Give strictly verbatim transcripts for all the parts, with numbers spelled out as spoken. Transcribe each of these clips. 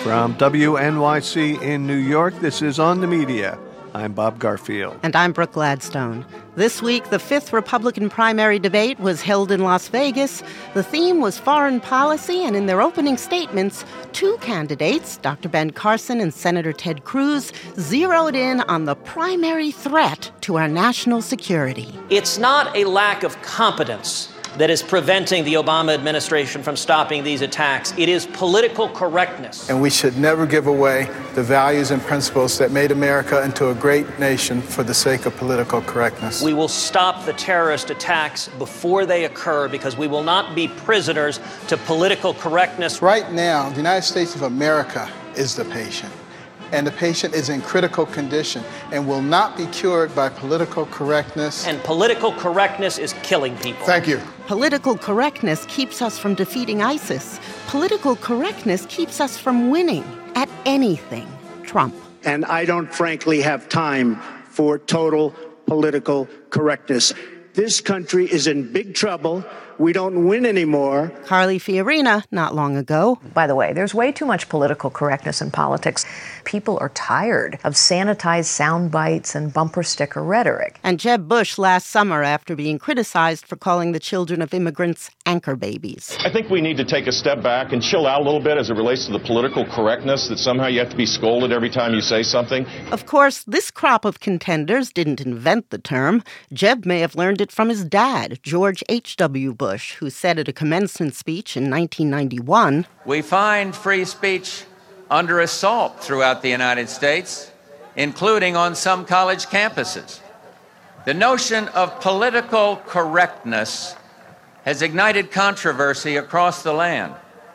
From W N Y C in New York, this is On the Media. I'm Bob Garfield. And I'm Brooke Gladstone. This week, the fifth Republican primary debate was held in Las Vegas. The theme was foreign policy, and in their opening statements, two candidates, Doctor Ben Carson and Senator Ted Cruz, zeroed in on the primary threat to our national security. It's not a lack of competence that is preventing the Obama administration from stopping these attacks. It is political correctness. And we should never give away the values and principles that made America into a great nation for the sake of political correctness. We will stop the terrorist attacks before they occur because we will not be prisoners to political correctness. Right now, the United States of America is the patient. And the patient is in critical condition and will not be cured by political correctness. And political correctness is killing people. Thank you. Political correctness keeps us from defeating ISIS. Political correctness keeps us from winning at anything. Trump. And I don't frankly have time for total political correctness. This country is in big trouble. We don't win anymore. Carly Fiorina, not long ago. By the way, there's way too much political correctness in politics. People are tired of sanitized sound bites and bumper sticker rhetoric. And Jeb Bush last summer after being criticized for calling the children of immigrants anchor babies. I think we need to take a step back and chill out a little bit as it relates to the political correctness that somehow you have to be scolded every time you say something. Of course, this crop of contenders didn't invent the term. Jeb may have learned it from his dad, George H W Bush, who said at a commencement speech in nineteen ninety-one, "We find free speech under assault throughout the United States, including on some college campuses. The notion of political correctness has ignited controversy across the land.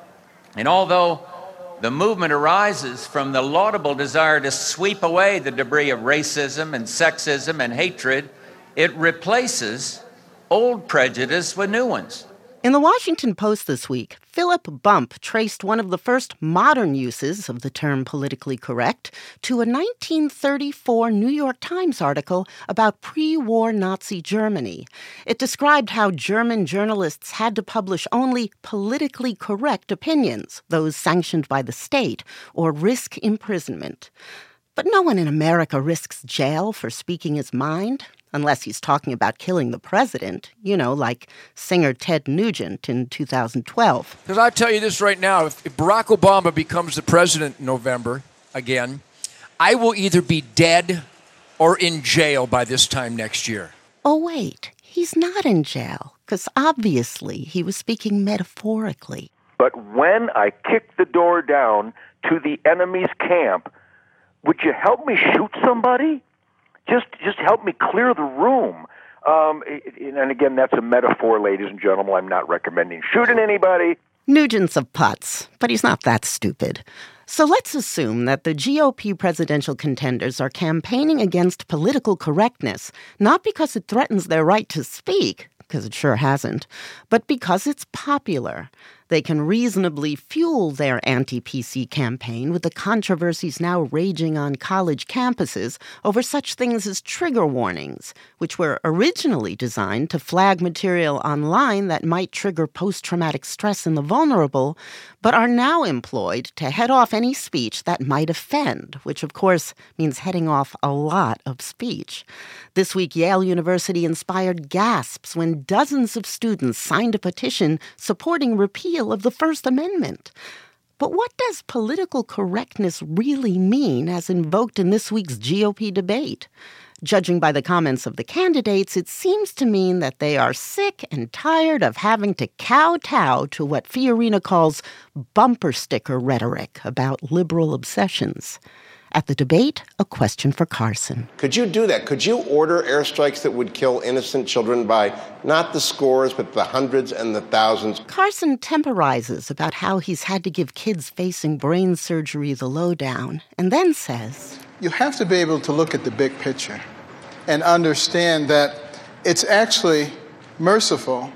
And although the movement arises from the laudable desire to sweep away the debris of racism and sexism and hatred, it replaces old prejudice with new ones." In the Washington Post this week, Philip Bump traced one of the first modern uses of the term politically correct to a nineteen thirty-four New York Times article about pre-war Nazi Germany. It described how German journalists had to publish only politically correct opinions, those sanctioned by the state, or risk imprisonment. But no one in America risks jail for speaking his mind. Unless he's talking about killing the president, you know, like singer Ted Nugent in two thousand twelve. Because I'll tell you this right now, if, if Barack Obama becomes the president in November again, I will either be dead or in jail by this time next year. Oh, wait, he's not in jail, because obviously he was speaking metaphorically. But when I kick the door down to the enemy's camp, would you help me shoot somebody? Just just help me clear the room. Um, and again, that's a metaphor, ladies and gentlemen. I'm not recommending shooting anybody. Nugent's a putz, but he's not that stupid. So let's assume that the G O P presidential contenders are campaigning against political correctness, not because it threatens their right to speak, because it sure hasn't, but because it's popular. They can reasonably fuel their anti-P C campaign with the controversies now raging on college campuses over such things as trigger warnings, which were originally designed to flag material online that might trigger post-traumatic stress in the vulnerable, but are now employed to head off any speech that might offend, which of course means heading off a lot of speech. This week, Yale University inspired gasps when dozens of students signed a petition supporting repeal of the First Amendment. But what does political correctness really mean as invoked in this week's G O P debate? Judging by the comments of the candidates, it seems to mean that they are sick and tired of having to kowtow to what Fiorina calls bumper sticker rhetoric about liberal obsessions. At the debate, a question for Carson. Could you do that? Could you order airstrikes that would kill innocent children by not the scores, but the hundreds and the thousands? Carson temporizes about how he's had to give kids facing brain surgery the lowdown, and then says, You have to be able to look at the big picture and understand that it's actually merciful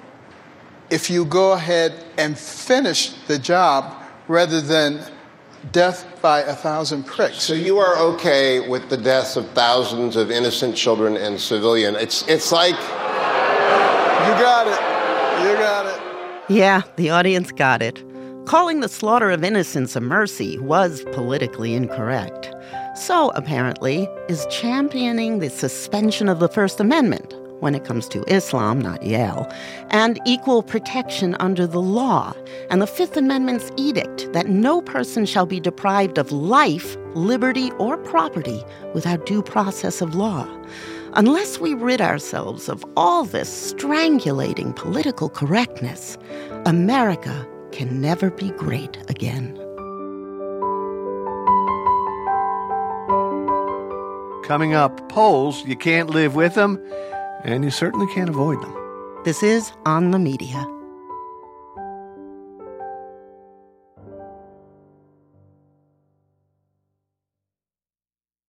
if you go ahead and finish the job rather than death by a thousand pricks. So you are okay with the deaths of thousands of innocent children and civilians? It's it's like... You got it. You got it. Yeah, the audience got it. Calling the slaughter of innocents a mercy was politically incorrect. So, apparently, is championing the suspension of the First Amendment, when it comes to Islam, not Yale, and equal protection under the law, and the Fifth Amendment's edict that no person shall be deprived of life, liberty, or property without due process of law. Unless we rid ourselves of all this strangulating political correctness, America can never be great again. Coming up, polls, you can't live with them, and you certainly can't avoid them. This is On the Media.